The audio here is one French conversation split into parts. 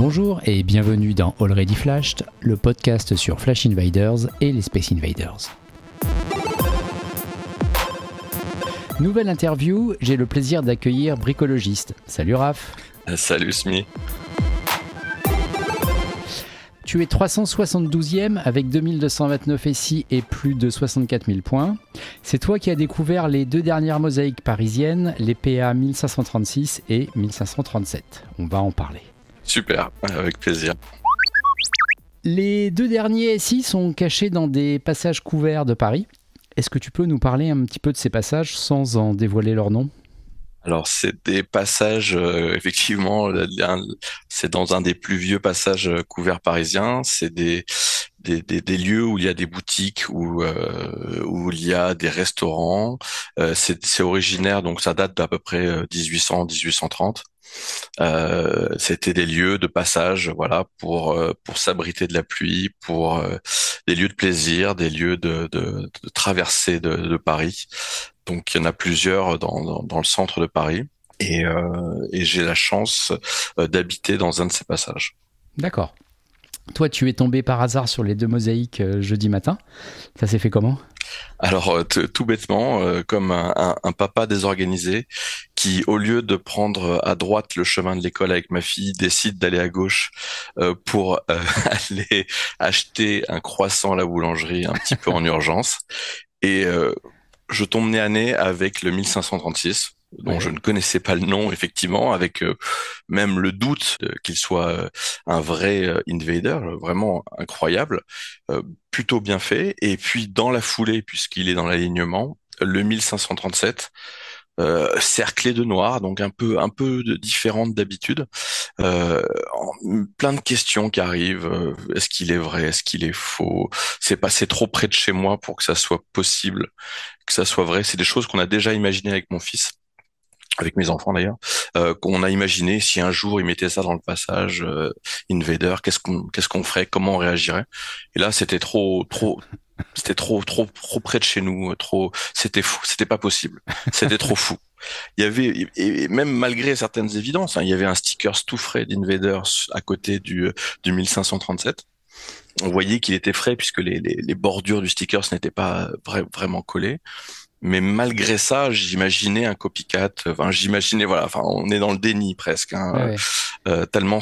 Bonjour et bienvenue dans Already Flashed, le podcast sur Flash Invaders et les Space Invaders. Nouvelle interview, j'ai le plaisir d'accueillir Bricologiste. Salut Raph. Salut Smi. Tu es 372e avec 2229 SI et plus de 64 000 points. C'est toi qui as découvert les deux dernières mosaïques parisiennes, les PA 1536 et 1537. On va en parler. Super, avec plaisir. Les deux derniers SI sont cachés dans des passages couverts de Paris. Est-ce que tu peux nous parler un petit peu de ces passages sans en dévoiler leur nom ? Alors c'est des passages, effectivement, c'est dans un des plus vieux passages couverts parisiens. C'est des lieux où il y a des boutiques, où il y a des restaurants. C'est originaire, donc ça date d'à peu près 1800-1830. C'était des lieux de passage, voilà, pour s'abriter de la pluie, pour des lieux de plaisir, des lieux de traversée de Paris. Donc il y en a plusieurs dans le centre de Paris et j'ai la chance d'habiter dans un de ces passages. D'accord. Toi, tu es tombé par hasard sur les deux mosaïques jeudi matin. Ça s'est fait comment ? Alors tout bêtement, comme un papa désorganisé qui, au lieu de prendre à droite le chemin de l'école avec ma fille, décide d'aller à gauche pour aller acheter un croissant à la boulangerie un petit peu en urgence. Et je tombe nez à nez avec le 1536, dont je ne connaissais pas le nom, effectivement, avec même le doute qu'il soit un vrai invader, vraiment incroyable, plutôt bien fait. Et puis, dans la foulée, puisqu'il est dans l'alignement, le 1537, cerclé de noir, donc un peu différente d'habitude. Plein de questions qui arrivent. Est-ce qu'il est vrai? Est-ce qu'il est faux? C'est passé trop près de chez moi pour que ça soit possible, que ça soit vrai. C'est des choses qu'on a déjà imaginées avec mon fils, avec mes enfants d'ailleurs, qu'on a imaginé si un jour ils mettaient ça dans le passage Invader, qu'est-ce qu'on ferait, comment on réagirait. Et là, c'était trop près de chez nous, c'était fou, c'était pas possible, c'était trop fou. Il y avait, et même malgré certaines évidences, il y avait un sticker tout frais d'Invader à côté du 1537. On voyait qu'il était frais puisque les bordures du sticker n'étaient pas vraiment collées. Mais malgré ça, j'imaginais un copycat. Enfin, on est dans le déni presque. Tellement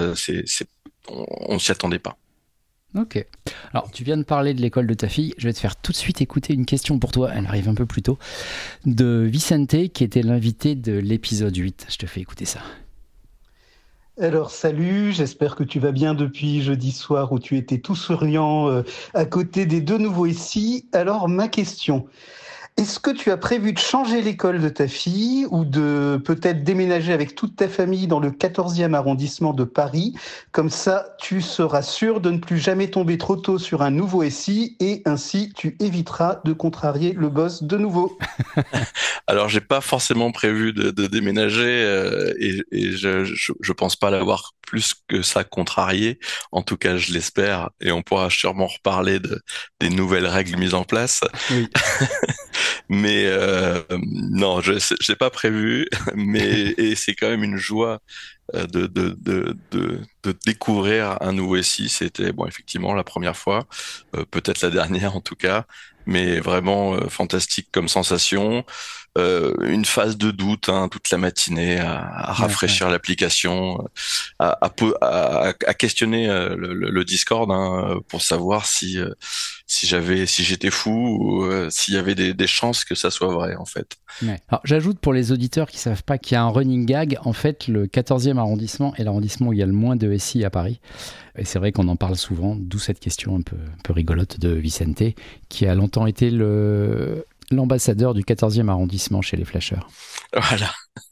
on s'y attendait pas. Ok. Alors, tu viens de parler de l'école de ta fille. Je vais te faire tout de suite écouter une question pour toi. Elle arrive un peu plus tôt. De Vicente, qui était l'invité de l'épisode 8. Je te fais écouter ça. Alors salut, j'espère que tu vas bien depuis jeudi soir où tu étais tout souriant à côté des deux nouveaux ici. Alors ma question, est-ce que tu as prévu de changer l'école de ta fille ou de peut-être déménager avec toute ta famille dans le 14e arrondissement de Paris ? Comme ça, tu seras sûr de ne plus jamais tomber trop tôt sur un nouveau SI et ainsi tu éviteras de contrarier le boss de nouveau. Alors, j'ai pas forcément prévu de déménager et je pense pas l'avoir plus que ça contrarié. En tout cas, je l'espère et on pourra sûrement reparler des nouvelles règles mises en place. Oui. Mais non, j'ai pas prévu. Et c'est quand même une joie de découvrir un nouveau SI. C'était effectivement la première fois, peut-être la dernière en tout cas, mais vraiment fantastique comme sensation. Une phase de doute toute la matinée à rafraîchir l'application, à questionner le Discord pour savoir si j'étais fou ou s'il y avait des chances que ça soit vrai en fait. Ouais. Alors, j'ajoute pour les auditeurs qui ne savent pas qu'il y a un running gag. En fait, le 14e arrondissement est l'arrondissement où il y a le moins de SI à Paris. Et c'est vrai qu'on en parle souvent, d'où cette question un peu rigolote de Vicente, qui a longtemps été l'ambassadeur du 14e arrondissement chez les flasheurs. Voilà.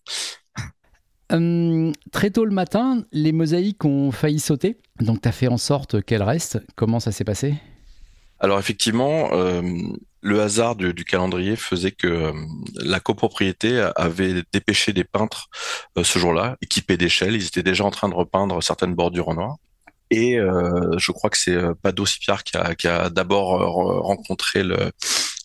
Très tôt le matin, les mosaïques ont failli sauter. Donc, tu as fait en sorte qu'elles restent. Comment ça s'est passé ? Alors effectivement, le hasard du calendrier faisait que la copropriété avait dépêché des peintres ce jour-là, équipés d'échelles. Ils étaient déjà en train de repeindre certaines bordures en noir. Et je crois que c'est Pado Sipiar qui a d'abord rencontré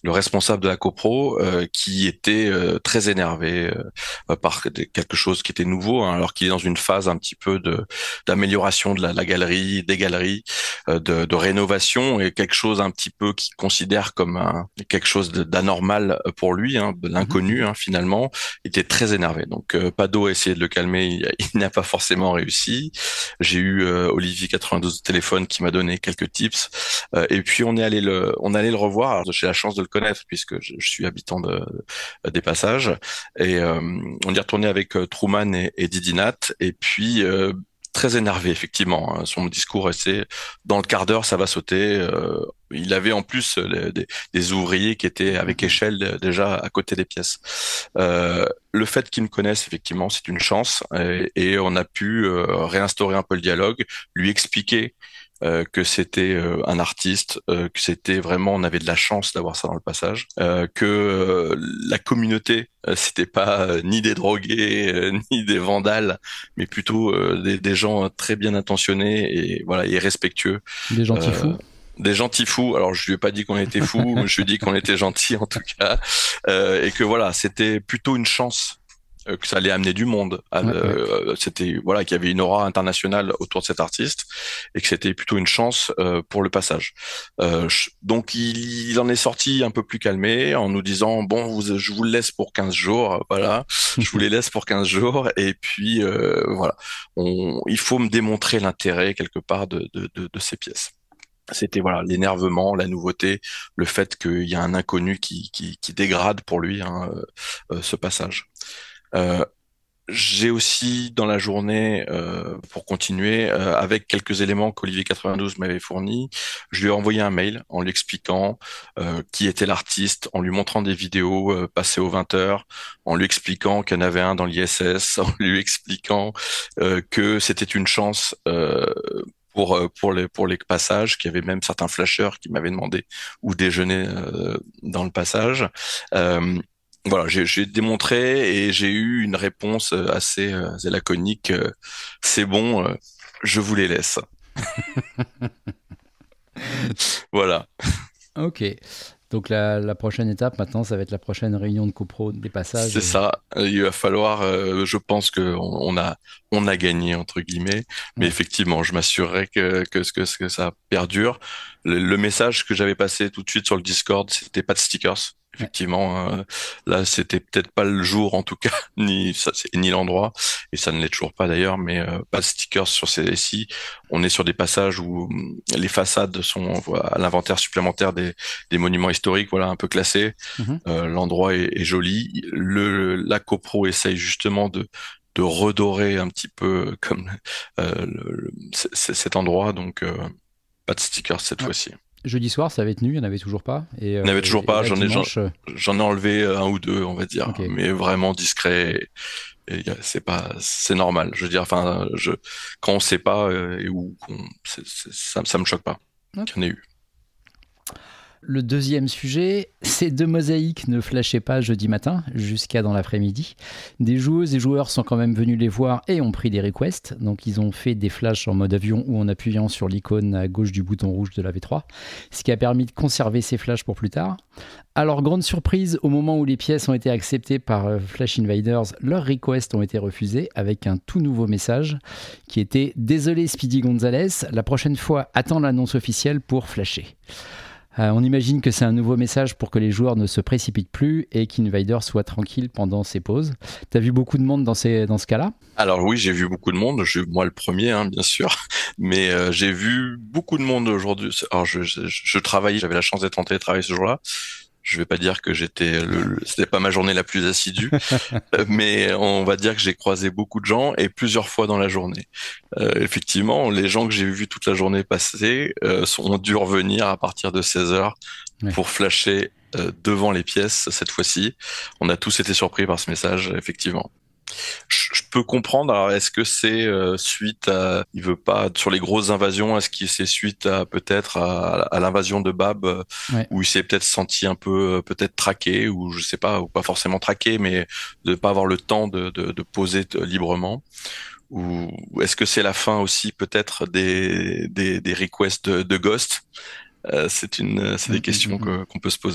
le responsable de la copro, qui était très énervé par quelque chose qui était nouveau, hein, alors qu'il est dans une phase un petit peu d'amélioration de la galerie, des galeries, de rénovation, et quelque chose un petit peu qu'il considère comme quelque chose d'anormal pour lui, hein, de l'inconnu, hein, finalement. Il était très énervé. Donc Pado a essayé de le calmer, il n'a pas forcément réussi. J'ai eu Olivier 92 au téléphone qui m'a donné quelques tips, et puis on est allé le revoir. Alors, j'ai la chance de le connaître puisque je suis habitant des Passages, et on y est retourné avec Truman et Didi Nat, et puis très énervé, effectivement, hein. Son discours était dans le quart d'heure, ça va sauter. Il avait en plus des ouvriers qui étaient avec échelle déjà à côté des pièces. Le fait qu'ils me connaissent, effectivement, c'est une chance, et on a pu réinstaurer un peu le dialogue, lui expliquer que c'était un artiste, que c'était vraiment, on avait de la chance d'avoir ça dans le Passage, que la communauté, c'était pas ni des drogués ni des vandales, mais plutôt des gens très bien intentionnés et voilà, et respectueux. Des gentils fous. Des gentils fous. Alors je lui ai pas dit qu'on était fous, je lui ai dit qu'on était gentils en tout cas, et que voilà, c'était plutôt une chance que ça allait amener du monde. C'était voilà, qu'il y avait une aura internationale autour de cet artiste et que c'était plutôt une chance pour le Passage. Donc il en est sorti un peu plus calmé en nous disant bon, je vous le laisse pour 15 jours, voilà, je vous les laisse pour 15 jours, et puis voilà, il faut me démontrer l'intérêt quelque part de ces pièces. C'était voilà, l'énervement, la nouveauté, le fait qu'il y a un inconnu qui dégrade pour lui, hein, ce Passage. J'ai aussi dans la journée, pour continuer, avec quelques éléments qu'Olivier 92 m'avait fournis, je lui ai envoyé un mail en lui expliquant qui était l'artiste, en lui montrant des vidéos passées aux 20 heures, en lui expliquant qu'il y en avait un dans l'ISS, en lui expliquant que c'était une chance pour les Passages, qu'il y avait même certains flasheurs qui m'avaient demandé où déjeuner dans le Passage. Voilà, j'ai démontré et j'ai eu une réponse assez laconique. C'est bon, je vous les laisse. Voilà. Ok. Donc la prochaine étape maintenant, ça va être la prochaine réunion de copro des Passages. C'est ça. Il va falloir. Je pense que on a gagné entre guillemets, mais effectivement, je m'assurerai que ça perdure. Le message que j'avais passé tout de suite sur le Discord, c'était pas de stickers. Effectivement, là, c'était peut-être pas le jour, en tout cas, ni l'endroit, et ça ne l'est toujours pas d'ailleurs, mais pas de stickers sur ces récits. On est sur des passages où les façades sont à l'inventaire supplémentaire des monuments historiques, voilà, un peu classés. L'endroit est joli. La copro essaye justement de redorer un petit peu comme cet endroit, donc pas de stickers cette fois-ci. Jeudi soir, ça avait tenu, il n'y en avait toujours pas. Il n'y en avait toujours pas, j'en ai enlevé un ou deux, on va dire, okay. Mais vraiment discret. Et c'est normal. Je veux dire, enfin, quand on sait pas et où, ça me choque pas qu'il y en ait eu. Le deuxième sujet, ces deux mosaïques ne flashaient pas jeudi matin jusqu'à dans l'après-midi. Des joueuses et joueurs sont quand même venus les voir et ont pris des requests. Donc ils ont fait des flashs en mode avion ou en appuyant sur l'icône à gauche du bouton rouge de la V3, ce qui a permis de conserver ces flashs pour plus tard. Alors grande surprise, au moment où les pièces ont été acceptées par Flash Invaders, leurs requests ont été refusés avec un tout nouveau message qui était « Désolé Speedy Gonzalez, la prochaine fois attends l'annonce officielle pour flasher ». On imagine que c'est un nouveau message pour que les joueurs ne se précipitent plus et qu'Invader soit tranquille pendant ses pauses. T'as vu beaucoup de monde dans ce cas-là ? Alors oui, j'ai vu beaucoup de monde. Moi le premier, hein, bien sûr. Mais j'ai vu beaucoup de monde aujourd'hui. Alors je travaillais, j'avais la chance d'être en télétravail ce jour-là. Je vais pas dire que c'était pas ma journée la plus assidue, mais on va dire que j'ai croisé beaucoup de gens et plusieurs fois dans la journée. Effectivement, les gens que j'ai vus toute la journée passée ont dû revenir à partir de 16 heures pour flasher devant les pièces cette fois-ci. On a tous été surpris par ce message, effectivement. Je peux comprendre. Alors, est-ce que c'est suite à, il veut pas sur les grosses invasions, est-ce que c'est suite à peut-être à l'invasion de Bab, où il s'est peut-être senti un peu peut-être traqué, ou je sais pas, ou pas forcément traqué, mais de pas avoir le temps de poser librement, ou est-ce que c'est la fin aussi peut-être des requests de Ghost? C'est des questions qu'on peut se poser.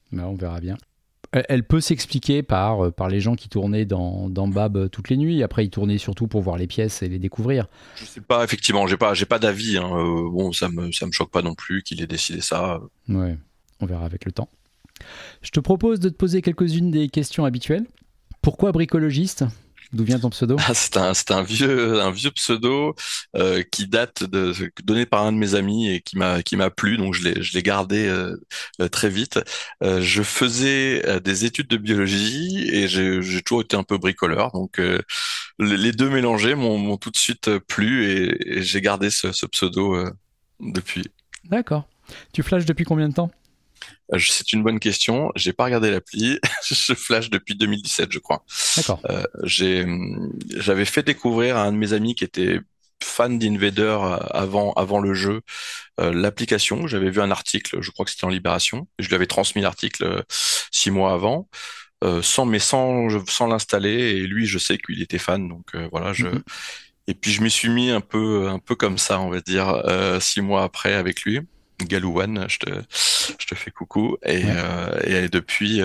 On verra bien. Elle peut s'expliquer par les gens qui tournaient dans Bab toutes les nuits. Après, ils tournaient surtout pour voir les pièces et les découvrir. Je sais pas, effectivement, j'ai pas d'avis. Hein. Bon, ça me choque pas non plus qu'il ait décidé ça. Ouais, on verra avec le temps. Je te propose de te poser quelques-unes des questions habituelles. Pourquoi bricologiste ? D'où vient ton pseudo ? C'est un vieux pseudo qui date donné par un de mes amis et qui m'a plu, donc je l'ai gardé très vite. Je faisais des études de biologie et j'ai toujours été un peu bricoleur, donc les deux mélangés m'ont tout de suite plu et j'ai gardé ce pseudo depuis. D'accord. Tu flashes depuis combien de temps ? C'est une bonne question. J'ai pas regardé l'appli. Je flash depuis 2017, je crois. D'accord. J'avais fait découvrir à un de mes amis qui était fan d'Invader avant le jeu l'application. J'avais vu un article, je crois que c'était en Libération. Je lui avais transmis l'article 6 mois avant, sans l'installer. Et lui, je sais qu'il était fan, donc voilà. Et puis je m'y suis mis un peu comme ça, on va dire, 6 mois après avec lui. Galouane, je te fais coucou et depuis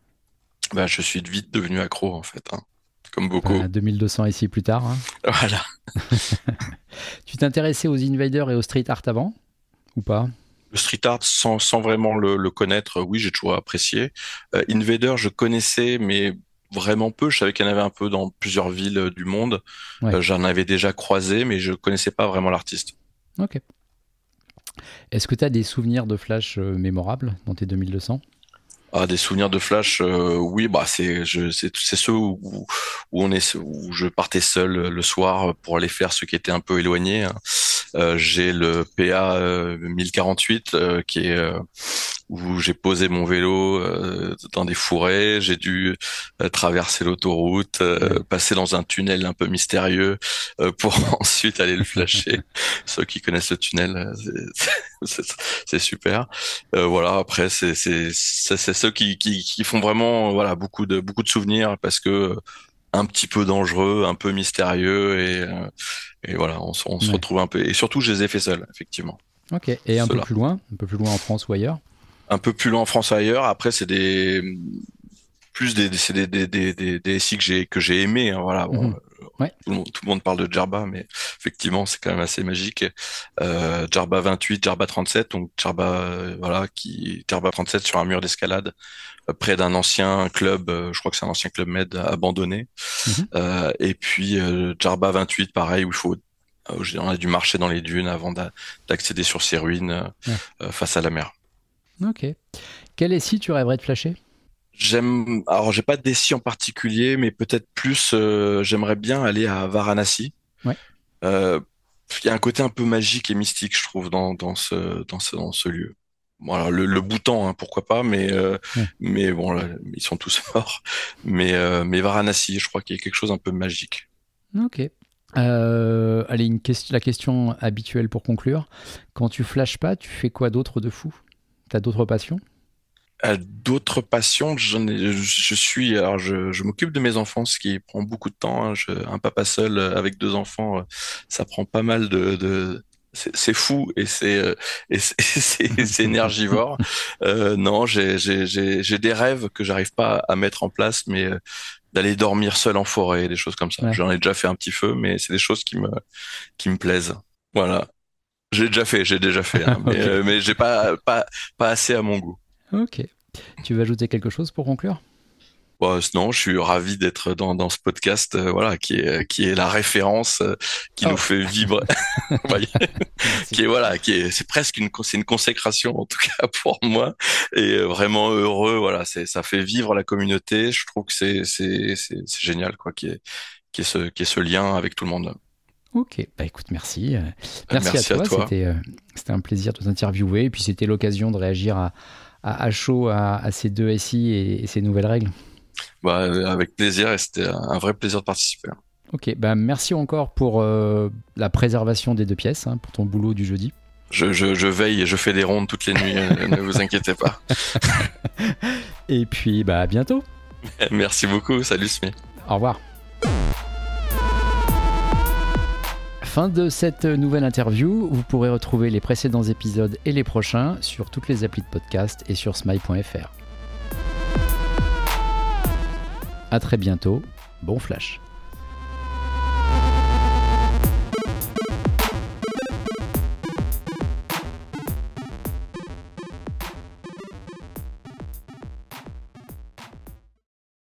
je suis vite devenu accro en fait, hein, comme beaucoup. 2200 ici plus tard. Hein. Voilà. Tu t'intéressais aux Invaders et au street art avant ou pas ? Le street art sans vraiment le connaître, oui, j'ai toujours apprécié. Invader, je connaissais mais vraiment peu. Je savais qu'il y en avait un peu dans plusieurs villes du monde. Ouais. J'en avais déjà croisé mais je connaissais pas vraiment l'artiste. Ok. Est-ce que tu as des souvenirs de Flash mémorables dans tes 2200 ? Des souvenirs de Flash, oui, c'est ceux où je partais seul le soir pour aller faire ce qui était un peu éloigné. Hein. J'ai le PA 1048 qui est où j'ai posé mon vélo dans des fourrés, j'ai dû traverser l'autoroute, passer dans un tunnel un peu mystérieux pour ensuite aller le flasher. Ceux qui connaissent le tunnel, c'est super. Voilà, après c'est ceux qui font vraiment beaucoup de souvenirs parce que un petit peu dangereux, un peu mystérieux et voilà, on se retrouve un peu et surtout je les ai fait seuls effectivement. Ok. Et un peu plus loin en France ou ailleurs? Un peu plus loin en France ou ailleurs. Après c'est des SI que j'ai aimé. Hein, voilà. Bon, ouais. Tout le monde parle de Djerba, mais effectivement c'est quand même assez magique. Djerba 28, Djerba 37, donc Djerba Djerba 37 sur un mur d'escalade près d'un ancien club, je crois que c'est un ancien club med abandonné. Et puis Djerba 28, pareil, où on a dû marcher dans les dunes avant d'accéder sur ces ruines face à la mer. Ok. Quel SI tu rêverais de flasher ? Alors j'ai pas de SI en particulier, mais peut-être plus, j'aimerais bien aller à Varanasi. Ouais. Il y a un côté un peu magique et mystique, je trouve, dans ce lieu. Voilà, le Bhoutan, hein, pourquoi pas, mais bon, là, ils sont tous morts. Mais Varanasi, je crois qu'il y a quelque chose un peu magique. Ok. Allez, la question habituelle pour conclure. Quand tu flashes pas, tu fais quoi d'autre de fou ? T'as d'autres passions ? D'autres passions, je m'occupe de mes enfants, ce qui prend beaucoup de temps. Hein. Un papa seul avec 2 enfants, ça prend pas mal c'est fou et c'est énergivore. Non, j'ai des rêves que j'arrive pas à mettre en place, mais d'aller dormir seul en forêt, des choses comme ça. Ouais. J'en ai déjà fait un petit peu, mais c'est des choses qui me plaisent. Voilà. J'ai déjà fait, hein, okay. Mais j'ai pas assez à mon goût. Ok. Tu veux ajouter quelque chose pour conclure ? Non, je suis ravi d'être dans ce podcast, qui est la référence, qui nous fait vibrer, c'est presque une consécration en tout cas pour moi, et vraiment heureux. Voilà, ça fait vivre la communauté. Je trouve que c'est génial, quoi, qu'il y ait ce lien avec tout le monde. Ok, bah écoute, merci. Merci à toi. C'était un plaisir de t'interviewer, et puis c'était l'occasion de réagir à chaud à ces 2 SI et ces nouvelles règles. Avec plaisir, et c'était un vrai plaisir de participer. Ok, merci encore pour la préservation des 2 pièces, hein, pour ton boulot du jeudi. Je veille et je fais des rondes toutes les nuits, ne vous inquiétez pas. Et puis à bientôt. Merci beaucoup, salut Smee. Au revoir. Fin de cette nouvelle interview. Vous pourrez retrouver les précédents épisodes et les prochains sur toutes les applis de podcast et sur smile.fr. À très bientôt. Bon flash.